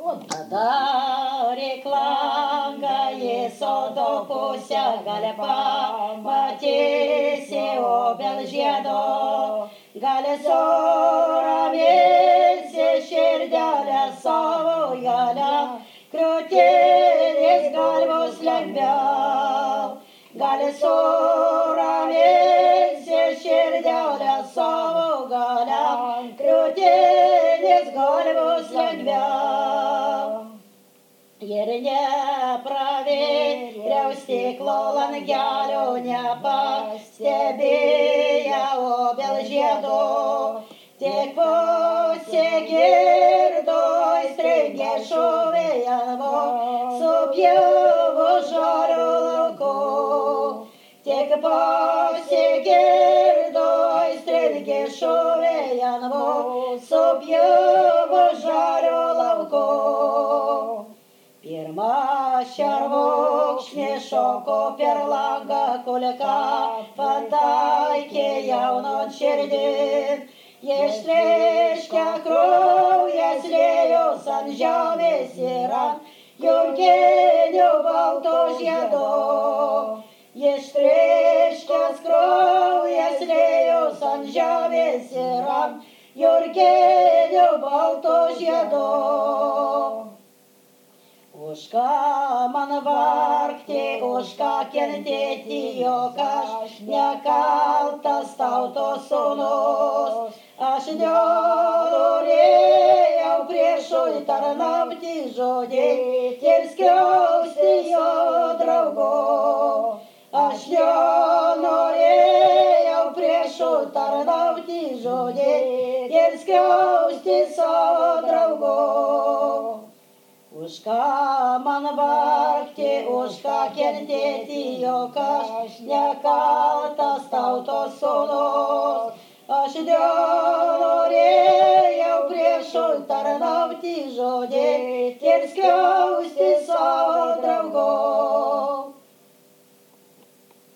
Padarė langą, jis sodo pusę gali pamatėsi obel žiedo, gali suramėsi širdelę savo jalę, krūtinės galvos lengviau, gali suramėsi širdelę savo galę, krūtinės galvos lengviau. Ir nepravėriau stiklo langelio, nepastebėjo obel žiedo, tik pasigirdo aistringė šūviai supjovo žolio lauko. Tik pasigirdo aistringė šūviai supjovo žolio lauko. Pirma šermukšnė šoko per langą, kulka pataikė jaunon širdin. Ištrėškę kraujas liejos ant žemės ir ant jurginio balto žiedo. Ištrėškęs kraujas liejos ant žemės ir ant jurginio balto žiedo. Už ką man vargti, už ką kentėti, jog aš nekaltas tautos sūnus. Aš nenorėjau priešui tarnauti žodį ir skriausti jo draugo. Aš nenorėjau priešui tarnauti žodį ir skriausti savo draugo. Už ką man vargti, už ką kentėti, jog aš nekaltas tautos sūnus. Aš nenorėjau priešui tarnauti žodį ir skriausti savo draugo.